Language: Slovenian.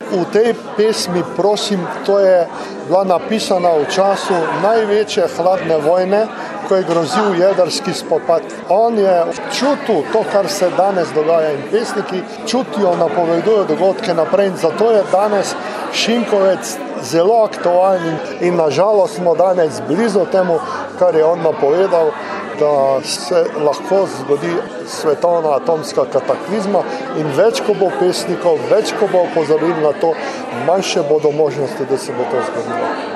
v tej pesmi, prosim, to je bila napisana v času največje hladne vojne, ko je grozil jedrski spopad. On je čutil to, kar se danes dogaja in pesniki čutijo, napovedujo dogodke naprej in zato je danes Šinkovec zelo aktualni in nažalost smo danes blizu temu, kar je on napovedal, da se lahko zgodi svetovna atomska kataklizma in več, ko bo pesnikov, več, ko bo opozoril na to, manjše bodo možnosti, da se bo to zgodilo.